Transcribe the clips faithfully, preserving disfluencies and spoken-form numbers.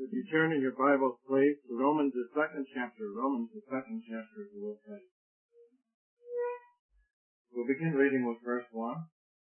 If you turn in your Bibles, please, to Romans, the second chapter. Romans, the second chapter, we will say. We'll begin reading with verse one.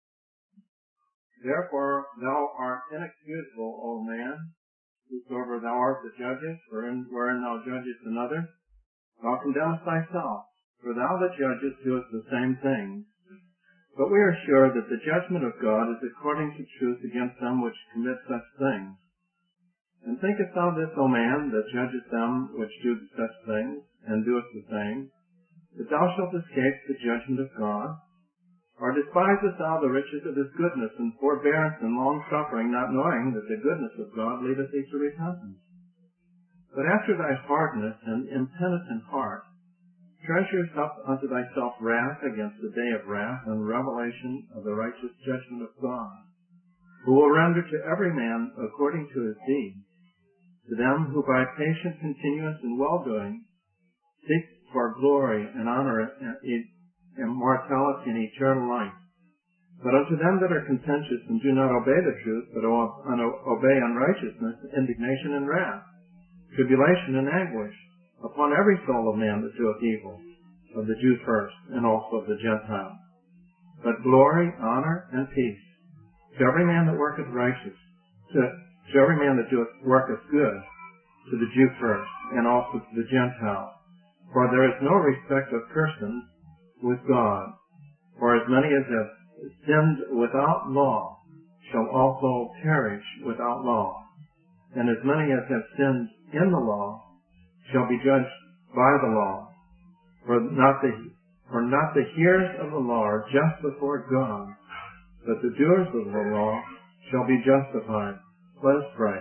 Therefore, thou art inexcusable, O man, whosoever thou art that judgest, wherein, wherein thou judgest another. Thou condemnest thyself, for thou that judgest doest the same things. But we are sure that the judgment of God is according to truth against them which commit such things. And thinkest thou this, O man, that judgest them which do such things, and doest the same, that thou shalt escape the judgment of God? Or despisest thou the riches of his goodness and forbearance and long-suffering, not knowing that the goodness of God leadeth thee to repentance? But after thy hardness and impenitent heart, treasurest up unto thyself wrath against the day of wrath and revelation of the righteous judgment of God, who will render to every man according to his deeds. To them who by patient continuance in well-doing seek for glory and honor and immortality and eternal life. But unto them that are contentious and do not obey the truth, but obey unrighteousness, indignation and wrath, tribulation and anguish, upon every soul of man that doeth evil, of the Jew first, and also of the Gentile. But glory, honor, and peace to every man that worketh righteous, to, to every man that doeth worketh good, to the Jew first, and also to the Gentile. For there is no respect of persons with God. For as many as have sinned without law shall also perish without law, and as many as have sinned in the law shall be judged by the law. For not the for not the hearers of the law are just before God, but the doers of the law shall be justified. Let us pray.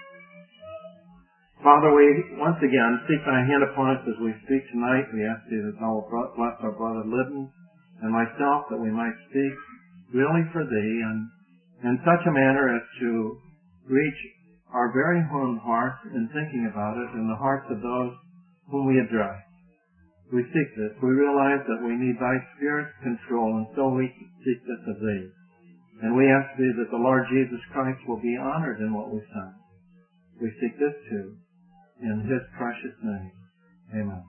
Father, we once again seek thy hand upon us as we speak tonight. We ask thee that thou will bless our brother Liddon and myself, that we might speak really for thee, and in such a manner as to reach our very own hearts in thinking about it, and the hearts of those whom we address. We seek this. We realize that we need thy Spirit's control, and so we seek this of thee. And we ask thee that the Lord Jesus Christ will be honored in what we say. We seek this too, in his precious name. Amen.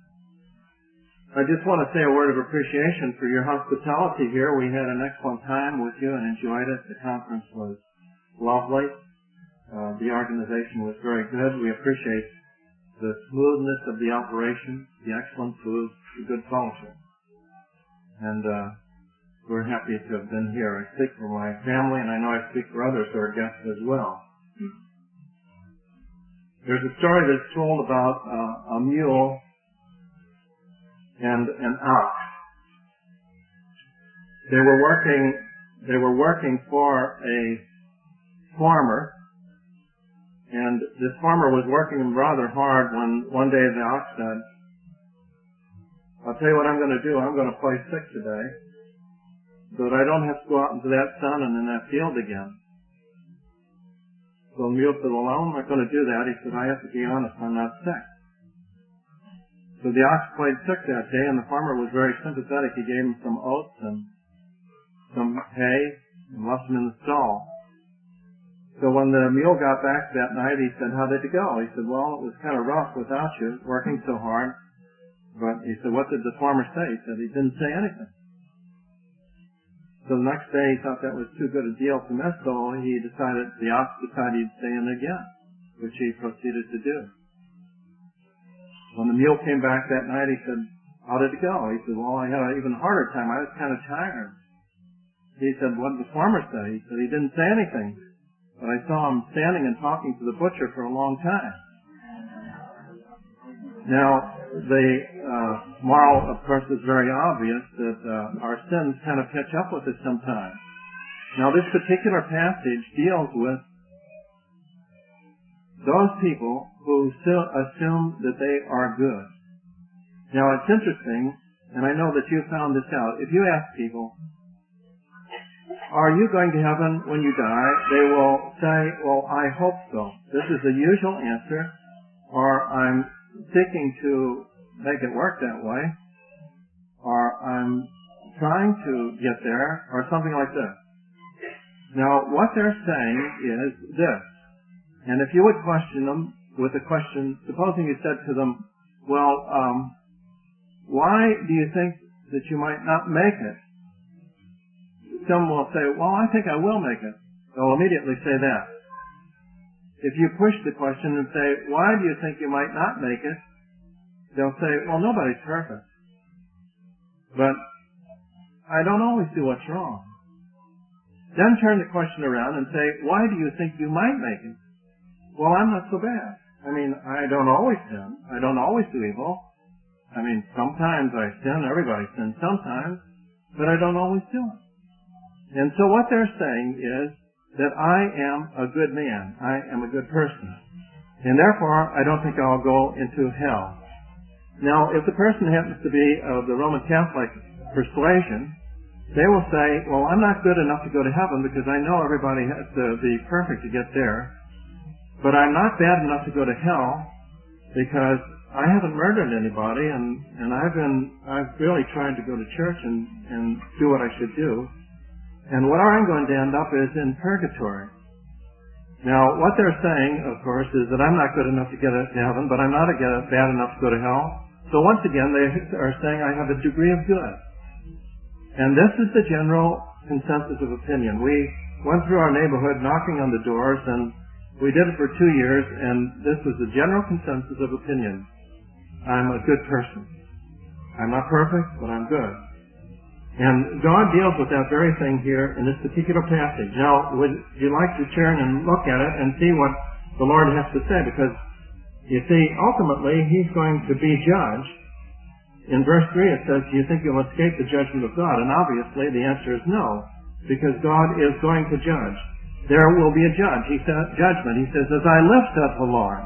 I just want to say a word of appreciation for your hospitality here. We had an excellent time with you and enjoyed it. The conference was lovely. Uh, the organization was very good. We appreciate the smoothness of the operation, the excellent food, the good fellowship. And uh, we're happy to have been here. I speak for my family, and I know I speak for others who are guests as well. There's a story that's told about uh, a mule and an ox. They were working. They were working for a farmer. And this farmer was working rather hard when one day the ox said, I'll tell you what I'm going to do. I'm going to play sick today so that I don't have to go out into that sun and in that field again. So the mule said, well, I'm not going to do that. He said, I have to be honest. I'm not sick. So the ox played sick that day, and the farmer was very sympathetic. He gave him some oats and some hay and left him in the stall. So when the mule got back that night, he said, how did it go? He said, well, it was kind of rough without you, working so hard. But he said, what did the farmer say? He said, he didn't say anything. So the next day, he thought that was too good a deal to miss, so he decided, the ox decided he'd stay in again, which he proceeded to do. When the mule came back that night, he said, how did it go? He said, well, I had an even harder time. I was kind of tired. He said, what did the farmer say? He said, he didn't say anything. But I saw him standing and talking to the butcher for a long time. Now, the uh, moral, of course, is very obvious that uh, our sins kind of catch up with us sometimes. Now, this particular passage deals with those people who still assume that they are good. Now, it's interesting, and I know that you found this out. If you ask people, are you going to heaven when you die? They will say, well, I hope so. This is the usual answer, or I'm seeking to make it work that way, or I'm trying to get there, or something like this. Now, what they're saying is this, And if you would question them with a question, supposing you said to them, well, um, why do you think that you might not make it? Some will say, well, I think I will make it. They'll immediately say that. If you push the question and say, why do you think you might not make it? They'll say, well, nobody's perfect. But I don't always do what's wrong. Then turn the question around and say, why do you think you might make it? Well, I'm not so bad. I mean, I don't always sin. I don't always do evil. I mean, sometimes I sin. Everybody sins sometimes. But I don't always do it. And so what they're saying is that I am a good man. I am a good person. And therefore, I don't think I'll go into hell. Now, if the person happens to be of the Roman Catholic persuasion, they will say, well, I'm not good enough to go to heaven because I know everybody has to be perfect to get there. But I'm not bad enough to go to hell because I haven't murdered anybody and, and I've been, I've really tried to go to church and, and do what I should do. And where I'm going to end up is in purgatory. Now, what they're saying, of course, is that I'm not good enough to get to heaven, but I'm not bad enough to go to hell. So once again, they are saying I have a degree of good. And this is the general consensus of opinion. We went through our neighborhood knocking on the doors, and we did it for two years, and this was the general consensus of opinion. I'm a good person. I'm not perfect, but I'm good. And God deals with that very thing here in this particular passage. Now, would you like to turn and look at it and see what the Lord has to say? Because, you see, ultimately, He's going to be judged. In verse three it says, do you think you'll escape the judgment of God? And obviously the answer is no, because God is going to judge. There will be a judge. He says, judgment. He says, as I live, saith the Lord.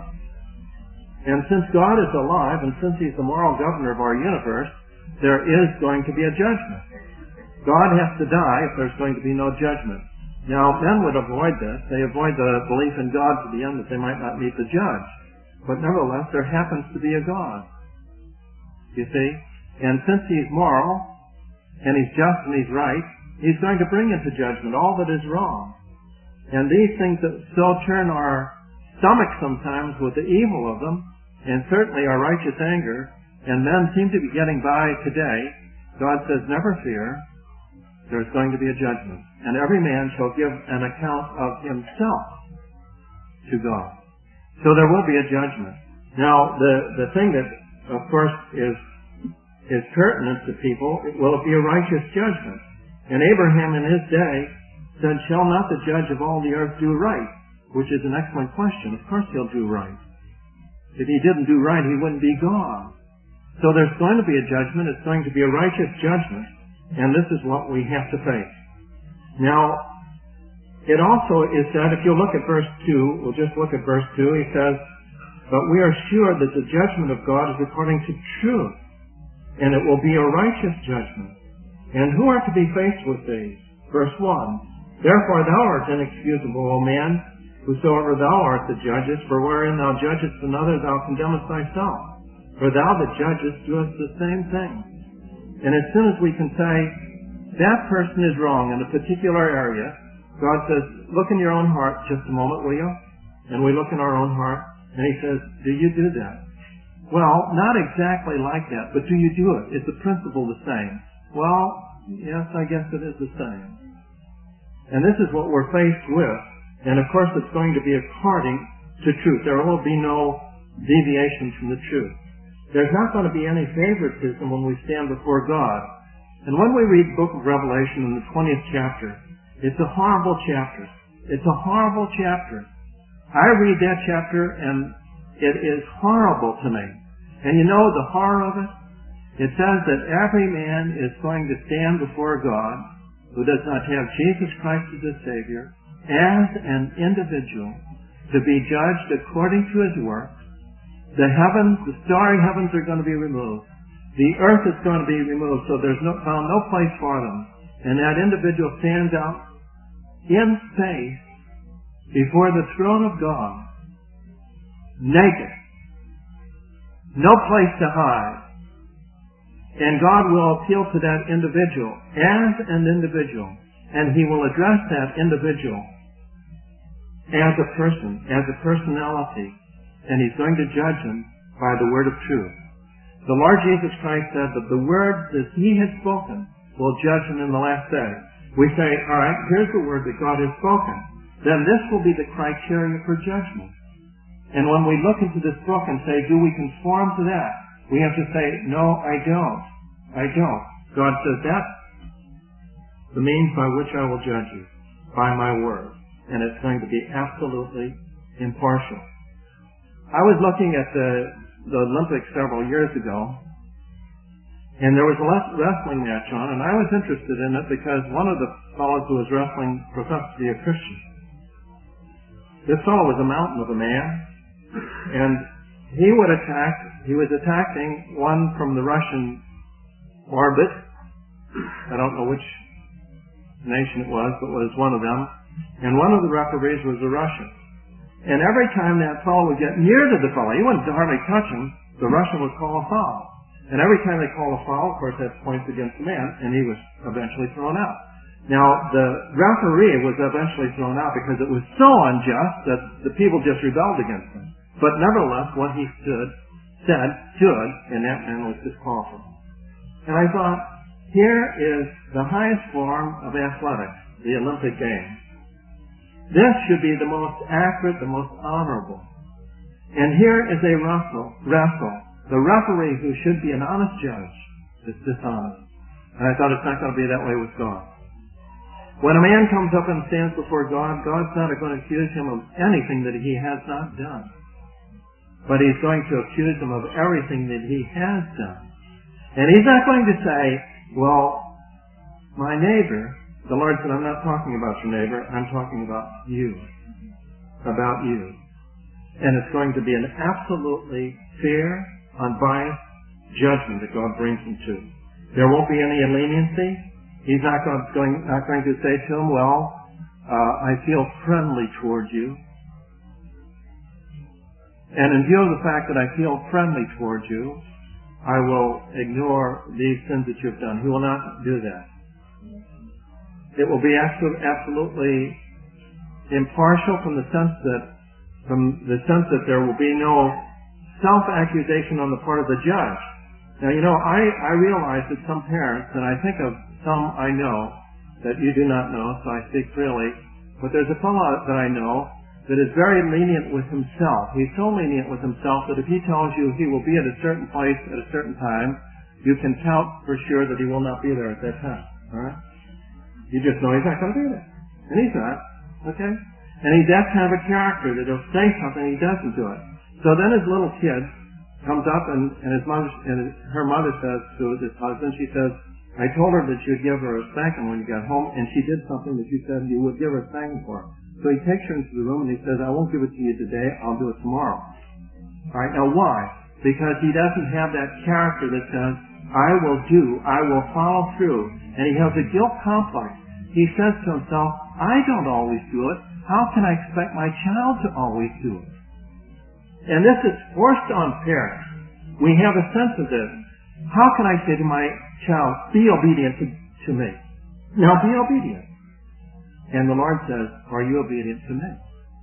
And since God is alive, and since He's the moral governor of our universe, there is going to be a judgment. God has to die if there's going to be no judgment. Now, men would avoid this. They avoid the belief in God to the end that they might not meet the judge. But nevertheless, there happens to be a God. You see? And since He's moral, and He's just and He's right, He's going to bring into judgment all that is wrong. And these things that still turn our stomach sometimes with the evil of them, and certainly our righteous anger, and men seem to be getting by today, God says, never fear, there's going to be a judgment. And every man shall give an account of himself to God. So there will be a judgment. Now, the, the thing that, of course, is, is pertinent to people, will it be a righteous judgment? And Abraham in his day said, shall not the judge of all the earth do right? Which is an excellent question. Of course he'll do right. If he didn't do right, he wouldn't be God. So there's going to be a judgment. It's going to be a righteous judgment. And this is what we have to face. Now, it also is said, if you look at verse two, we'll just look at verse two, he says, but we are sure that the judgment of God is according to truth, and it will be a righteous judgment. And who are to be faced with these? Verse one, therefore thou art inexcusable, O man, whosoever thou art that judgest, for wherein thou judgest another, thou condemnest thyself. For thou that judgest doest the same thing. And as soon as we can say, that person is wrong in a particular area, God says, look in your own heart just a moment, will you? And we look in our own heart, and He says, do you do that? Well, not exactly like that, but do you do it? Is the principle the same? Well, yes, I guess it is the same. And this is what we're faced with. And of course it's going to be according to truth. There will be no deviation from the truth. There's not going to be any favoritism when we stand before God. And when we read the book of Revelation in the twentieth chapter, it's a horrible chapter. It's a horrible chapter. I read that chapter and it is horrible to me. And you know the horror of it? It says that every man is going to stand before God who does not have Jesus Christ as his Savior as an individual to be judged according to his works. The heavens, the starry heavens are going to be removed. The earth is going to be removed, so there's no, found no place for them. And that individual stands out in faith before the throne of God, naked, no place to hide. And God will appeal to that individual as an individual, and He will address that individual as a person, as a personality, and he's going to judge him by the word of truth. The Lord Jesus Christ said that the word that he has spoken will judge him in the last day. We say, all right, here's the word that God has spoken. Then this will be the criteria for judgment. And when we look into this book and say, do we conform to that? We have to say, no, I don't. I don't. God says, that's the means by which I will judge you, by my word. And it's going to be absolutely impartial. I was looking at the, the Olympics several years ago, and there was a wrestling match on, and I was interested in it because one of the fellows who was wrestling professed to be a Christian. This fellow was a mountain of a man, and he would attack, he was attacking one from the Russian orbit. I don't know which nation it was, but it was one of them. And one of the referees was a Russian. And every time that fellow would get near to the fellow, he wouldn't hardly touch him, the Russian would call a foul. And every time they call a foul, of course, that's points against the man, and he was eventually thrown out. Now, the referee was eventually thrown out because it was so unjust that the people just rebelled against him. But nevertheless, what he stood, said, stood, and that man was disqualified. And I thought, here is the highest form of athletics, the Olympic Games. This should be the most accurate, the most honorable. And here is a wrestle, wrestle. The referee, who should be an honest judge, is dishonest. And I thought it's not going to be that way with God. When a man comes up and stands before God, God's not going to accuse him of anything that he has not done. But he's going to accuse him of everything that he has done. And he's not going to say, well, my neighbor, the Lord said, I'm not talking about your neighbor, I'm talking about you. About you. And it's going to be an absolutely fair, unbiased judgment that God brings him to. There won't be any leniency. He's not going, not going to say to him, well, uh, I feel friendly towards you. And in view of the fact that I feel friendly towards you, I will ignore these sins that you've done. He will not do that. It will be absolutely impartial from the sense that, from the sense that there will be no self-accusation on the part of the judge. Now, you know, I, I realize that some parents, and I think of some I know that you do not know, so I speak freely, but there's a fellow that I know that is very lenient with himself. He's so lenient with himself that if he tells you he will be at a certain place at a certain time, you can count for sure that he will not be there at that time. All right? You just know he's not going to be there. And he's not. Okay? And he's that kind of a character that he'll say something and he doesn't do it. So then his little kid comes up and, and his mother and his, her mother says to his husband, she says, I told her that you'd give her a spanking when you got home, and she did something that you said you would give her a spanking for. So he takes her into the room and he says, I won't give it to you today, I'll do it tomorrow. Alright, now why? Because he doesn't have that character that says, I will do, I will follow through. And he has a guilt complex. He says to himself, I don't always do it. How can I expect my child to always do it? And this is forced on parents. We have a sense of this. How can I say to my child, be obedient to, to me? Now be obedient. And the Lord says, are you obedient to me?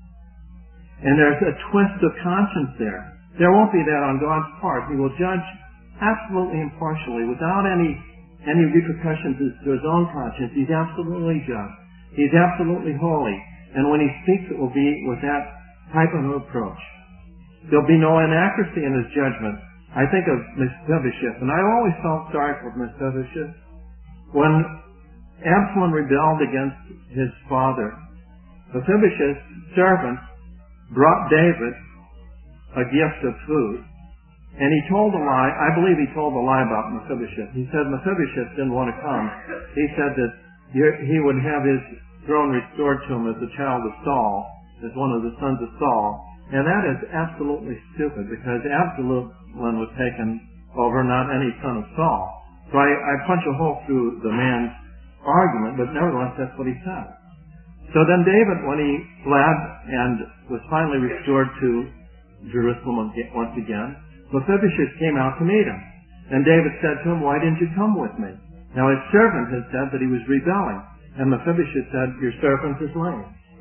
And there's a twist of conscience there. There won't be that on God's part. He will judge absolutely impartially without any any repercussions to his own conscience. He's absolutely just. He's absolutely holy. And when he speaks, it will be with that type of approach. There'll be no inaccuracy in his judgment. I think of Mephibosheth, and I always felt sorry for Mephibosheth. When Absalom rebelled against his father, Mephibosheth's servant brought David a gift of food. And he told a lie. I believe he told a lie about Mephibosheth. He said Mephibosheth didn't want to come. He said that he would have his throne restored to him as a child of Saul, as one of the sons of Saul. And that is absolutely stupid, because Absalom was taken over, not any son of Saul. So I, I punch a hole through the man's argument, but nevertheless that's what he said. So then David, when he fled and was finally restored to Jerusalem once again, Mephibosheth came out to meet him. And David said to him, why didn't you come with me? Now his servant had said that he was rebelling. And Mephibosheth said, your servant is lame.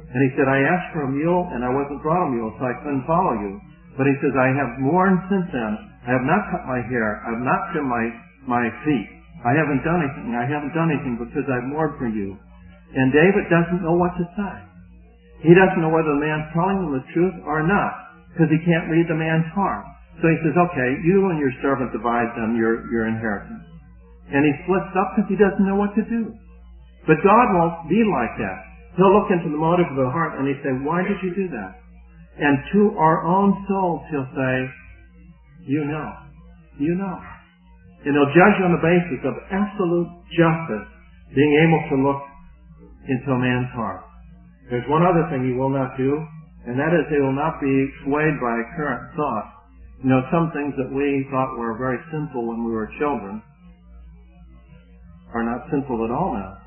And he said, I asked for a mule, and I wasn't brought a mule, so I couldn't follow you. But he says, I have mourned since then. I have not cut my hair. I have not trimmed my, my feet. I haven't done anything. I haven't done anything because I've mourned for you. And David doesn't know what to say. He doesn't know whether the man's telling him the truth or not, because he can't read the man's heart. So he says, okay, you and your servant divide them your, your inheritance. And he splits up because he doesn't know what to do. But God won't be like that. He'll look into the motive of the heart and he'll say, why did you do that? And to our own souls, he'll say, you know. You know. And he'll judge on the basis of absolute justice, being able to look into a man's heart. There's one other thing he will not do, and that is he will not be swayed by current thought. You know, some things that we thought were very sinful when we were children are not sinful at all now.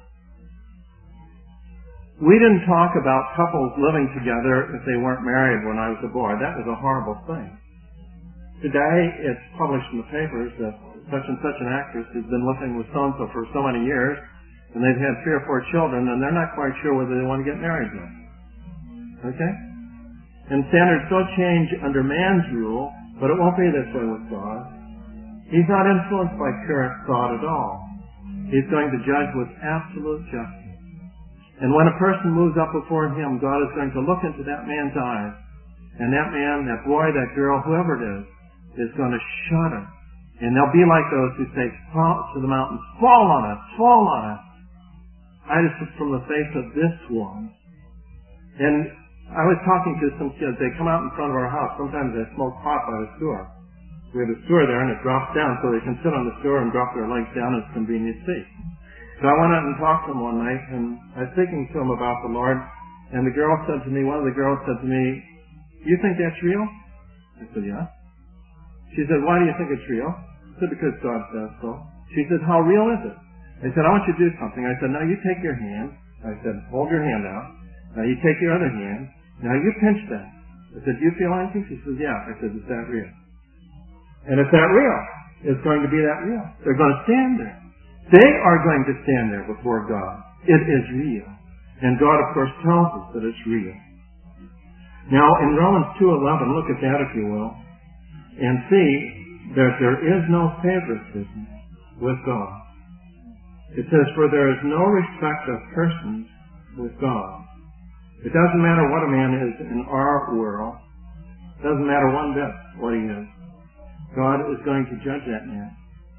We didn't talk about couples living together if they weren't married when I was a boy. That was a horrible thing. Today, it's published in the papers that such and such an actress has been living with so-and-so for so many years, and they've had three or four children, and they're not quite sure whether they want to get married yet. Okay? And standards will change under man's rule, but it won't be this way with God. He's not influenced by current thought at all. He's going to judge with absolute justice. And when a person moves up before him, God is going to look into that man's eyes. And that man, that boy, that girl, whoever it is, is going to shudder. And they'll be like those who say to the mountains, fall on us, fall on us. I just look from the face of this one. And I was talking to some kids. They come out in front of our house. Sometimes they smoke pot by the sewer. We have a sewer there, and it drops down so they can sit on the sewer and drop their legs down at a convenient seat. So I went out and talked to them one night, and I was speaking to them about the Lord, and the girl said to me, one of the girls said to me, you think that's real? I said, yeah. She said, why do you think it's real? I said, because God says so. She said, how real is it? I said, I want you to do something. I said, now you take your hand. I said, hold your hand out. Now you take your other hand. Now you pinch that. I said, do you feel anything? She said, yeah. I said, is that real? And if that real, it's going to be that real. They're going to stand there. They are going to stand there before God. It is real. And God, of course, tells us that it's real. Now, in Romans two eleven, look at that, if you will, and see that there is no favoritism with God. It says, for there is no respect of persons with God. It doesn't matter what a man is in our world. It doesn't matter one bit what he is. God is going to judge that man.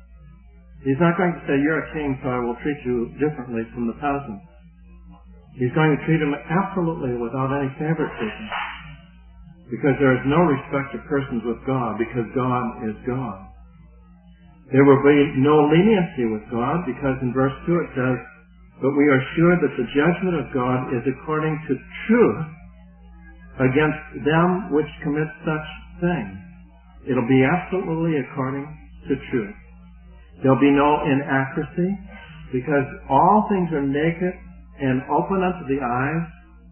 He's not going to say, you're a king, so I will treat you differently from the peasants. He's going to treat him absolutely without any favoritism. Because there is no respect of persons with God, because God is God. There will be no leniency with God, because in verse two it says, but we are sure that the judgment of God is according to truth against them which commit such things. It'll be absolutely according to truth. There'll be no inaccuracy, because all things are naked and open unto the eyes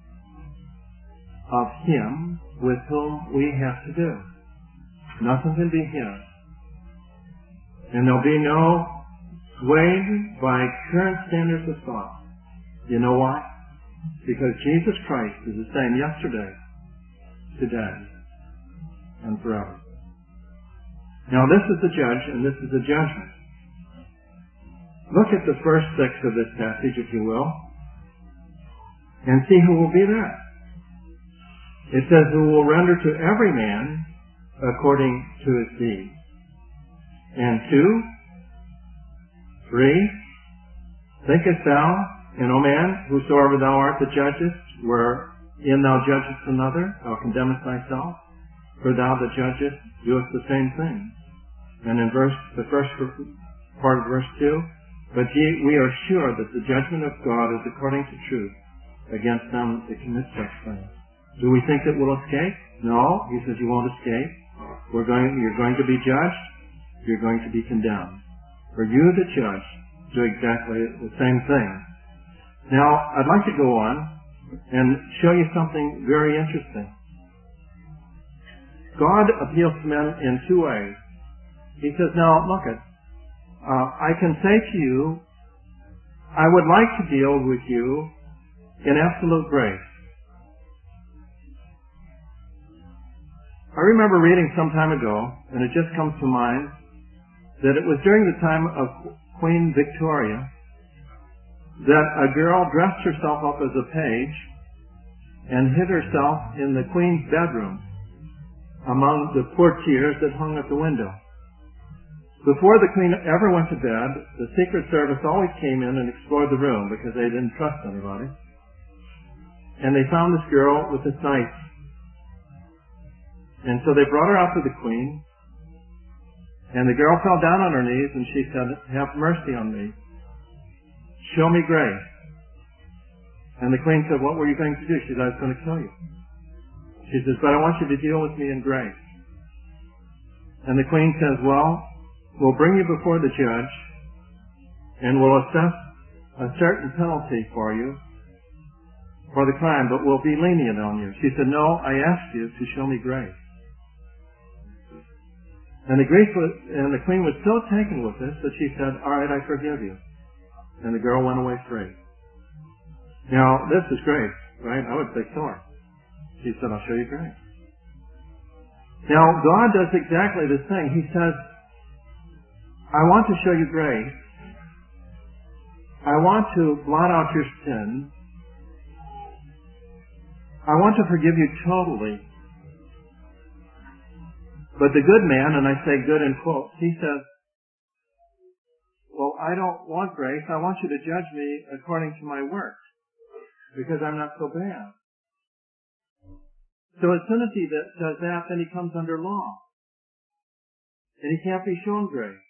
of Him with whom we have to do. Nothing can be hidden. And there'll be no swayed by current standards of thought. You know why? Because Jesus Christ is the same yesterday, today, and forever. Now this is the judge, and this is the judgment. Look at the first six of this passage, if you will, and see who will be there. It says, who will render to every man according to his deeds. And two, three, thinkest thou, and O man, whosoever thou art that judgest, wherein thou judgest another, thou condemnest thyself, for thou that judgest doest the same thing. And in verse, the first part of verse two, but ye, we are sure that the judgment of God is according to truth against them that commit such things. Do we think that we'll escape? No. He says you won't escape. We're going, you're going to be judged. You're going to be condemned. For you that judge do exactly the same thing. Now, I'd like to go on and show you something very interesting. God appeals to men in two ways. He says, now, look it. Uh, I can say to you, I would like to deal with you in absolute grace. I remember reading some time ago, and it just comes to mind, that it was during the time of Queen Victoria that a girl dressed herself up as a page and hid herself in the Queen's bedroom among the portieres that hung at the window. Before the Queen ever went to bed, the Secret Service always came in and explored the room because they didn't trust anybody. And they found this girl with this knife. And so they brought her out to the Queen, and the girl fell down on her knees and she said, "Have mercy on me. Show me grace." And the Queen said, "What were you going to do?" She said, "I was going to kill you." She says, "But I want you to deal with me in grace." And the Queen says, "Well, we'll bring you before the judge, and we'll assess a certain penalty for you for the crime, but we'll be lenient on you." She said, "No, I asked you to show me grace." And the, grief was, and the Queen was so taken with this that she said, "All right, I forgive you." And the girl went away free. Now, this is grace, right? I would say kill her. She said, "I'll show you grace." Now, God does exactly this thing. He says, "I want to show you grace. I want to blot out your sin. I want to forgive you totally." But the good man, and I say good in quotes, he says, "Well, I don't want grace. I want you to judge me according to my works, because I'm not so bad." So as soon as he does that, then he comes under law. And he can't be shown grace.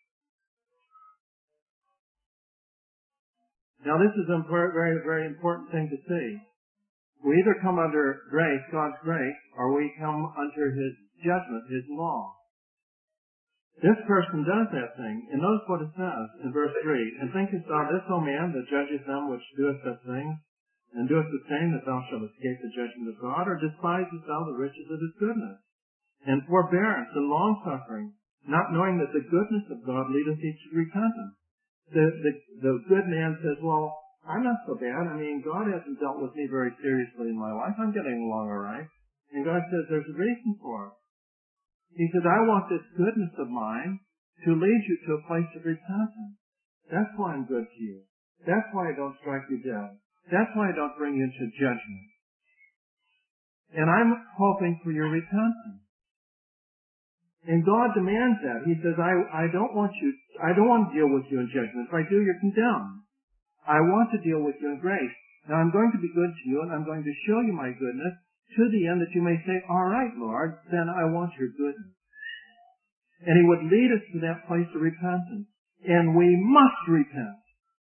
Now this is a very, very important thing to see. We either come under grace, God's grace, or we come under His judgment, His law. This person does that thing, and notice what it says in verse three. "And thinkest thou this, O man, that judgest them which doeth such things, and doeth the same, that thou shalt escape the judgment of God? Or despisest thou the riches of His goodness, and forbearance, and long-suffering, not knowing that the goodness of God leadeth thee to repentance?" The, the, the good man says, "Well, I'm not so bad. I mean, God hasn't dealt with me very seriously in my life. I'm getting along all right." And God says, "There's a reason for it." He says, "I want this goodness of mine to lead you to a place of repentance. That's why I'm good to you. That's why I don't strike you dead. That's why I don't bring you into judgment. And I'm hoping for your repentance." And God demands that. He says, I, I don't want you, I don't want to deal with you in judgment. If I do, you're condemned. I want to deal with you in grace. Now I'm going to be good to you, and I'm going to show you my goodness to the end that you may say, "All right, Lord, then I want your goodness." And He would lead us to that place of repentance. And we must repent.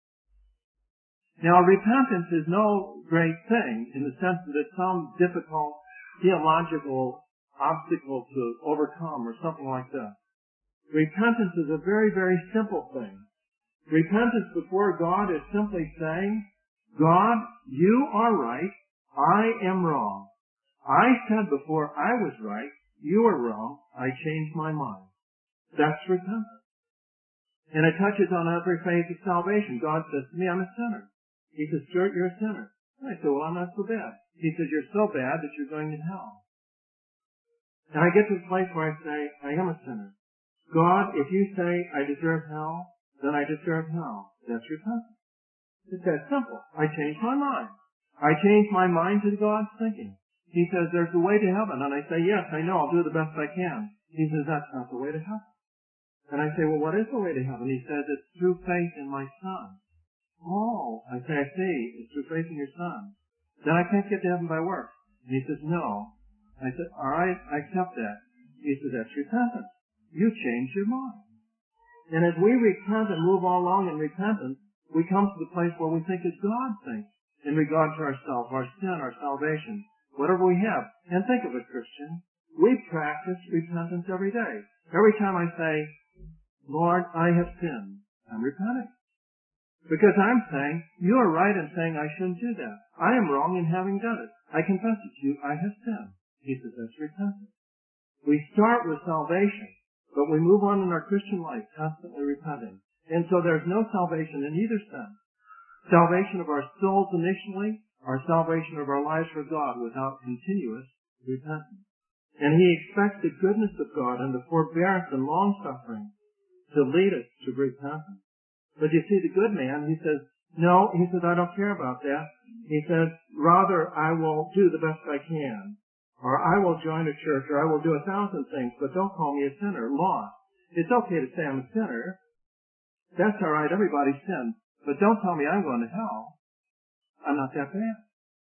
Now, repentance is no great thing in the sense that it's some difficult theological obstacle to overcome or something like that. Repentance is a very, very simple thing. Repentance before God is simply saying, "God, you are right. I am wrong. I said before I was right. You are wrong. I changed my mind." That's repentance. And it touches on every phase of salvation. God says to me, "I'm a sinner." He says, "Stuart, you're a sinner." And I say, "Well, I'm not so bad." He says, "You're so bad that you're going to hell." And I get to the place where I say, "I am a sinner. God, if you say I deserve hell, then I deserve hell." That's repentance. It's that simple. I changed my mind. I changed my mind to God's thinking. He says, "There's a way to heaven." And I say, "Yes, I know. I'll do the best I can." He says, "That's not the way to heaven." And I say, "Well, what is the way to heaven?" He says, "It's through faith in my Son." "Oh," I say, "I see. It's through faith in your Son. Then I can't get to heaven by works." And he says, "No." I said, "All right, I accept that." He says, "That's repentance. You changed your mind." And as we repent and move along in repentance, we come to the place where we think as God thinks in regard to ourselves, our sin, our salvation, whatever we have. And think of it, Christian. We practice repentance every day. Every time I say, "Lord, I have sinned," I'm repenting. Because I'm saying, you are right in saying I shouldn't do that. I am wrong in having done it. I confess it to you, I have sinned. He says that's repentance. We start with salvation, but we move on in our Christian life constantly repenting. And so there's no salvation in either sense. Salvation of our souls initially, or salvation of our lives for God without continuous repentance. And he expects the goodness of God and the forbearance and long-suffering to lead us to repentance. But you see, the good man, he says, no, he says, I don't care about that. He says, rather, I will do the best I can. Or I will join a church, or I will do a thousand things, but don't call me a sinner, lost. It's okay to say I'm a sinner. That's all right, everybody sins. But don't tell me I'm going to hell. I'm not that bad.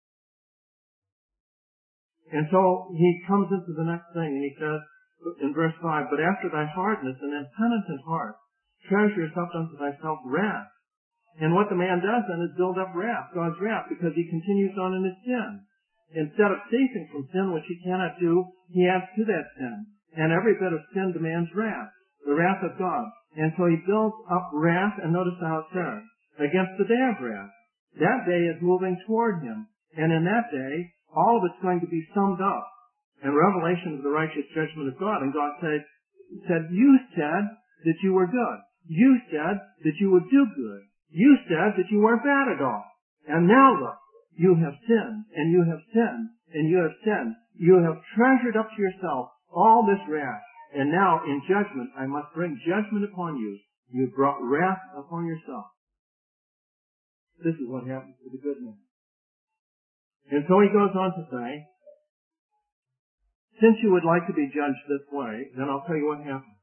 And so he comes into the next thing, and he says in verse five, but after thy hardness and impenitent heart, treasure up unto thyself wrath. And what the man does then is build up wrath, God's wrath, because he continues on in his sin. Instead of ceasing from sin, which he cannot do, he adds to that sin. And every bit of sin demands wrath, the wrath of God. And so he builds up wrath, and notice how it says, against the day of wrath. That day is moving toward him. And in that day, all of it's going to be summed up in revelation of the righteous judgment of God. And God said, said, you said that you were good. You said that you would do good. You said that you weren't bad at all. And now look, you have sinned, and you have sinned, and you have sinned. You have treasured up to yourself all this wrath. And now in judgment, I must bring judgment upon you. You've brought wrath upon yourself. This is what happens to the good man. And so he goes on to say, since you would like to be judged this way, then I'll tell you what happens.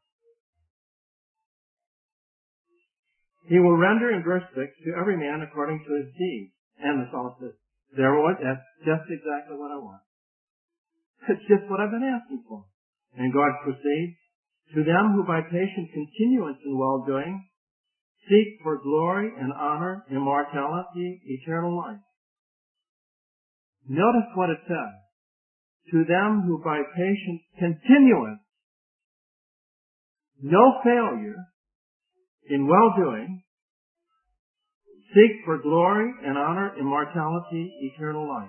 He will render in verse six to every man according to his deeds. And the psalmist says, there was, that's just exactly what I want. It's just what I've been asking for. And God proceeds, to them who by patient continuance in well-doing seek for glory and honor, immortality, eternal life. Notice what it says. To them who by patient continuance, no failure in well-doing, seek for glory and honor, immortality, eternal life.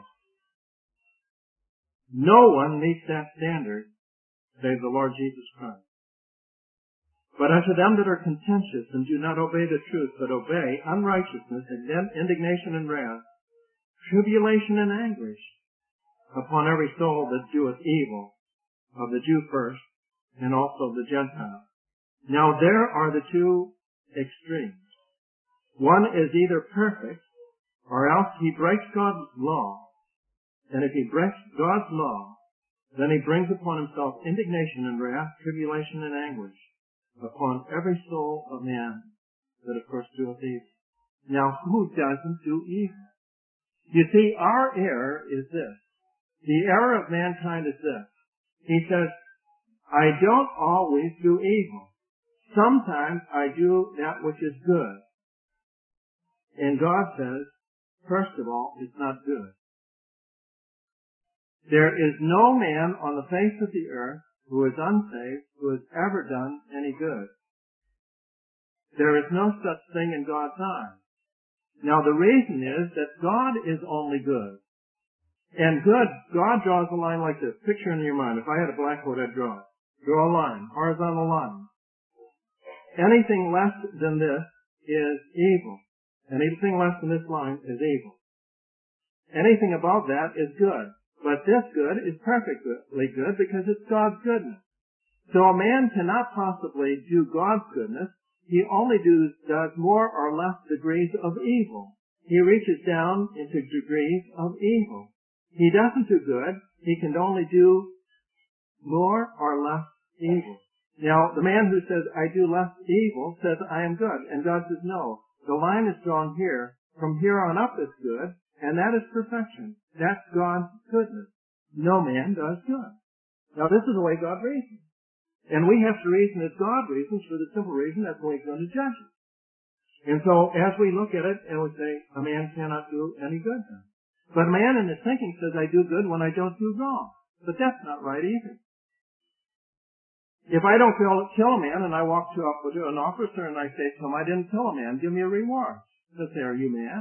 No one meets that standard save the Lord Jesus Christ. But unto them that are contentious and do not obey the truth, but obey unrighteousness and indignation and wrath, tribulation and anguish upon every soul that doeth evil, of the Jew first, and also the Gentile. Now there are the two extremes. One is either perfect, or else he breaks God's law. And if he breaks God's law, then he brings upon himself indignation and wrath, tribulation and anguish upon every soul of man that of course doeth evil. Now who doesn't do evil? You see, our error is this. The error of mankind is this. He says, I don't always do evil. Sometimes I do that which is good. And God says, first of all, it's not good. There is no man on the face of the earth who is unsaved who has ever done any good. There is no such thing in God's eyes. Now the reason is that God is only good. And good, God draws a line like this. Picture in your mind. If I had a blackboard, I'd draw it. Draw a line, horizontal line. Anything less than this is evil. Anything less than this line is evil. Anything above that is good. But this good is perfectly good because it's God's goodness. So a man cannot possibly do God's goodness. He only do, does more or less degrees of evil. He reaches down into degrees of evil. He doesn't do good. He can only do more or less evil. Now, the man who says, I do less evil, says, I am good. And God says, no. The line is drawn here. From here on up is good. And that is perfection. That's God's goodness. No man does good. Now this is the way God reasons. And we have to reason as God reasons for the simple reason that's the way He's going to judge us. And so as we look at it and we say, a man cannot do any good then. But a man in his thinking says, I do good when I don't do wrong. But that's not right either. If I don't kill, kill a man and I walk to, up to an officer and I say to him, I didn't kill a man, give me a reward. He'll say, are you mad?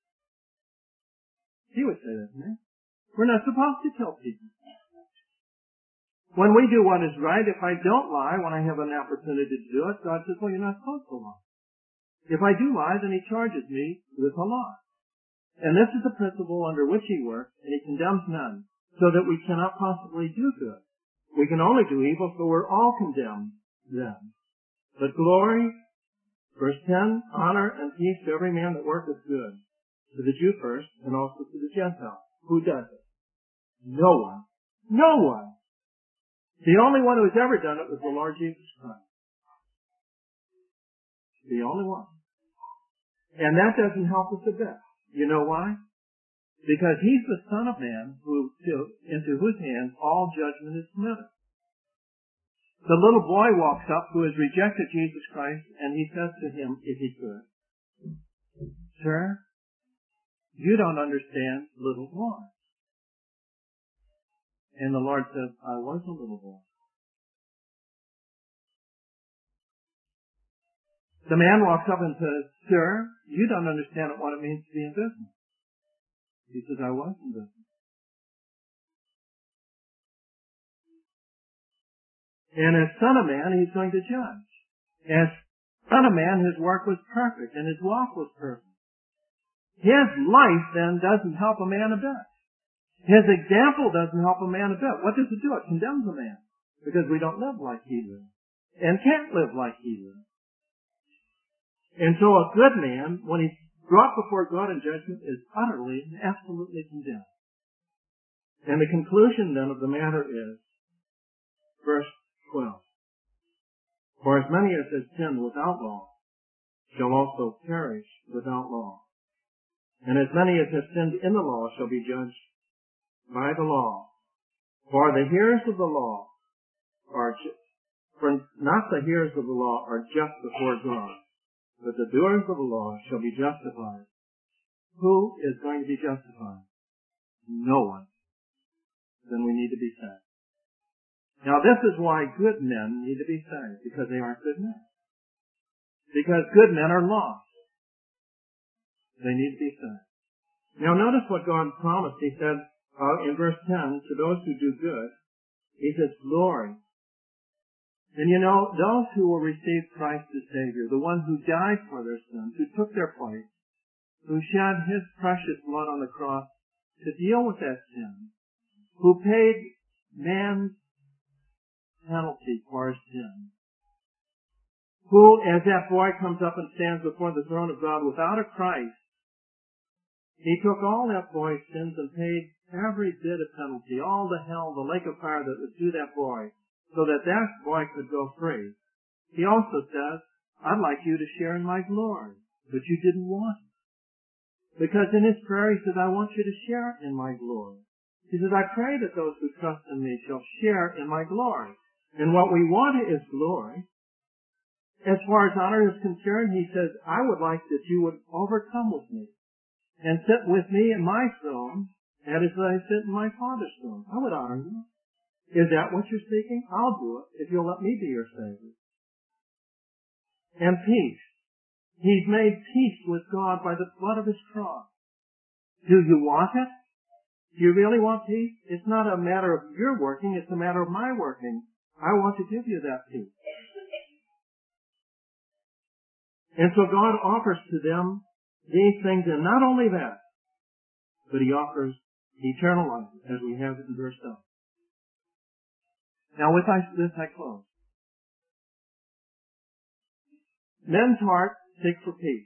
He would say that to me. We're not supposed to kill people. When we do what is right, if I don't lie when I have an opportunity to do it, God says, well, you're not supposed to lie. If I do lie, then He charges me with a lie. And this is the principle under which He works, and He condemns none, so that we cannot possibly do good. We can only do evil, so we're all condemned then. But glory, verse ten, honor and peace to every man that worketh good, to the Jew first, and also to the Gentile. Who does it? No one. No one. The only one who's ever done it was the Lord Jesus Christ. The only one. And that doesn't help us a bit. You know why? Because he's the Son of Man who, into whose hands all judgment is committed. The little boy walks up who has rejected Jesus Christ, and he says to him, if he could, Sir, you don't understand little boys. And the Lord says, I was a little boy. The man walks up and says, Sir, you don't understand what it means to be in business. He says, I was in business. And as Son of Man, he's going to judge. As Son of Man, his work was perfect and his walk was perfect. His life then doesn't help a man a bit. His example doesn't help a man a bit. What does it do? It condemns a man. Because we don't live like he lived. And can't live like he lived. And so a good man, when he's brought before God in judgment, is utterly and absolutely condemned. And the conclusion then of the matter is, verse twelve. For as many as have sinned without law shall also perish without law. And as many as have sinned in the law shall be judged by the law. For the hearers of the law are, ju- for not the hearers of the law are just before God, but the doers of the law shall be justified. Who is going to be justified? No one. Then we need to be saved. Now this is why good men need to be saved, because they aren't good men. Because good men are lost. They need to be saved. Now notice what God promised. He said uh, in verse ten, to those who do good, he says, glory. And you know, those who will receive Christ as Savior, the one who died for their sins, who took their place, who shed his precious blood on the cross to deal with that sin, who paid man's penalty for his sin, who, as that boy comes up and stands before the throne of God without a Christ, he took all that boy's sins and paid every bit of penalty, all the hell, the lake of fire that would do that boy, so that that boy could go free. He also says, I'd like you to share in my glory, but you didn't want it. Because in his prayer he says, I want you to share in my glory. He says, I pray that those who trust in me shall share in my glory. And what we want is glory. As far as honor is concerned, he says, I would like that you would overcome with me and sit with me in my throne, and as I sit in my Father's throne. I would honor you. Is that what you're seeking? I'll do it if you'll let me be your Savior. And peace. He's made peace with God by the blood of his cross. Do you want it? Do you really want peace? It's not a matter of your working, it's a matter of my working. I want to give you that peace. And so God offers to them these things, and not only that, but he offers eternal life, as we have in verse seven. Now with this I close. Men's hearts seek for peace.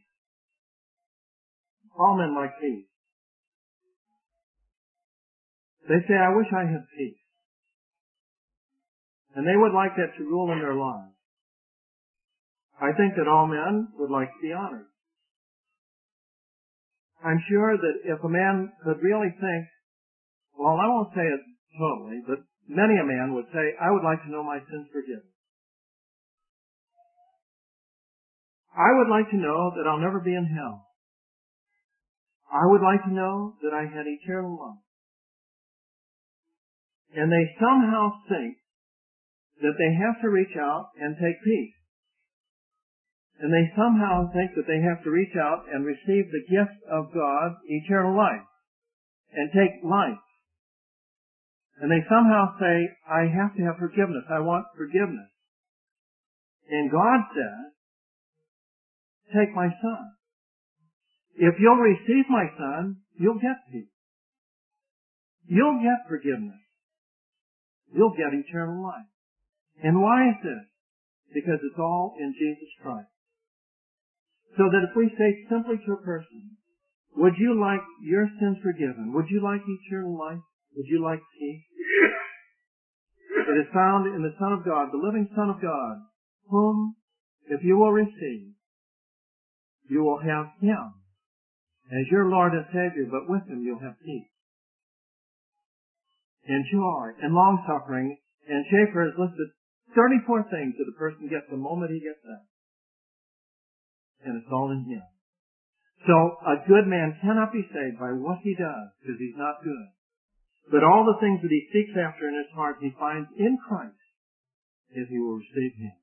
All men like peace. They say, I wish I had peace. And they would like that to rule in their lives. I think that all men would like to be honored. I'm sure that if a man could really think, well, I won't say it totally, but many a man would say, I would like to know my sins forgiven. I would like to know that I'll never be in hell. I would like to know that I had eternal life. And they somehow think that they have to reach out and take peace. And they somehow think that they have to reach out and receive the gift of God, eternal life, and take life. And they somehow say, I have to have forgiveness. I want forgiveness. And God says, take my son. If you'll receive my son, you'll get peace. You'll get forgiveness. you'll get eternal life. And why is this? Because it's all in Jesus Christ. So that if we say simply to a person, would you like your sins forgiven? Would you like eternal life? Would you like peace? It is found in the Son of God, the living Son of God, whom, if you will receive, you will have Him as your Lord and Savior, but with Him you'll have peace and joy and long-suffering. And Schaeffer has listed thirty-four things that a person gets the moment he gets that. And it's all in Him. So a good man cannot be saved by what he does, because he's not good. But all the things that he seeks after in his heart, he finds in Christ if he will receive Him.